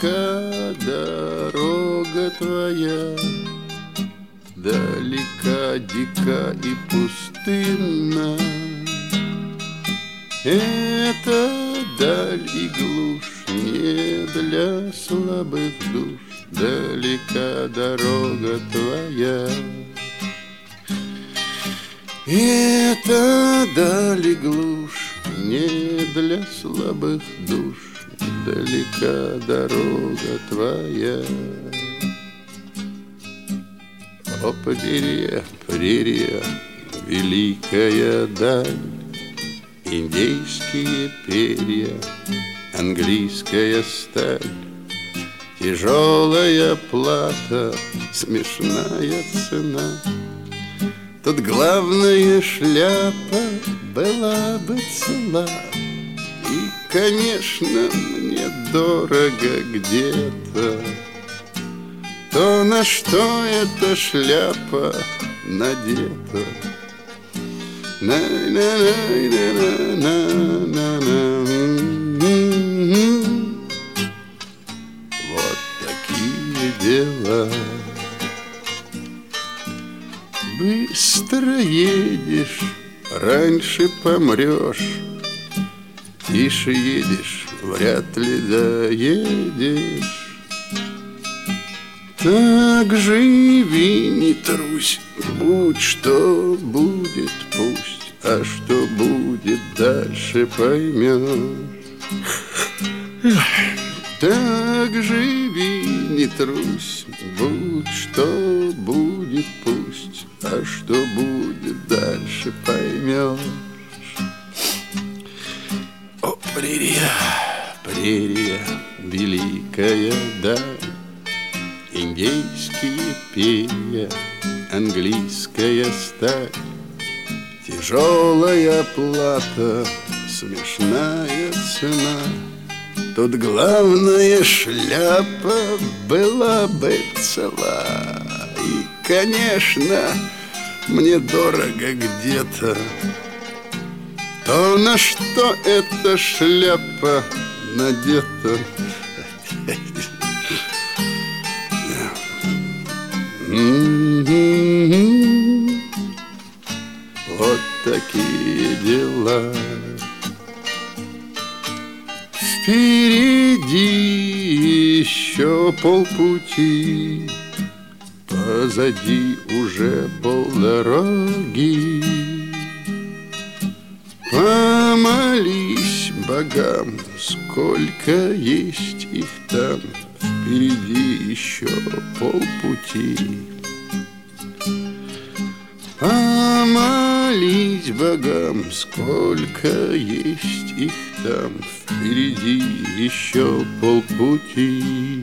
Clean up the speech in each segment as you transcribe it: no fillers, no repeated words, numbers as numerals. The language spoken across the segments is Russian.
Далека дорога твоя, далека, дика и пустынна. Это даль и глушь не для слабых душ, далека дорога твоя. Это даль и глушь не для слабых душ, далека дорога твоя. О, прерия, прерия, великая даль, индейские перья, английская сталь, тяжелая плата, смешная цена. Тут главная шляпа была бы цела, и, конечно, мне дорого где-то то, на что эта шляпа надета. Вот такие дела. Быстро едешь, раньше помрешь. Тише едешь, вряд ли доедешь. Так живи, не трусь, будь что будет, пусть, а что будет дальше поймешь. Так живи, не трусь, будь что будет, пусть, а что будет дальше поймешь. О, прерия, прерия, великая даль, индейские перья, английская сталь, тяжелая плата, смешная цена. Тут главная шляпа была бы цела, и, конечно, мне дорого где-то то, на что эта шляпа надета. Вот такие дела. Впереди еще полпути, позади уже полдороги. Помолись богам, сколько есть их там, впереди еще полпути. Помолись богам, сколько есть их там, впереди еще полпути.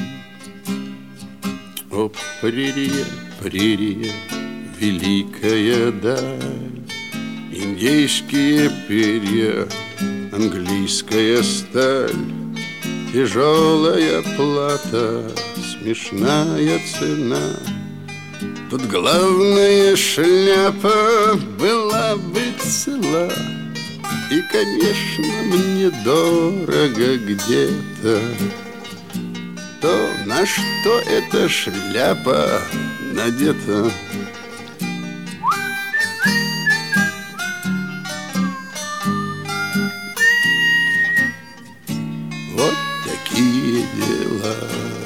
О, прерия, прерия, великая даль, индейские перья, английская сталь, тяжелая плата, смешная цена. Тут главная шляпа была бы цела, и, конечно, мне дорого где-то то, на что эта шляпа надета. Вот такие дела.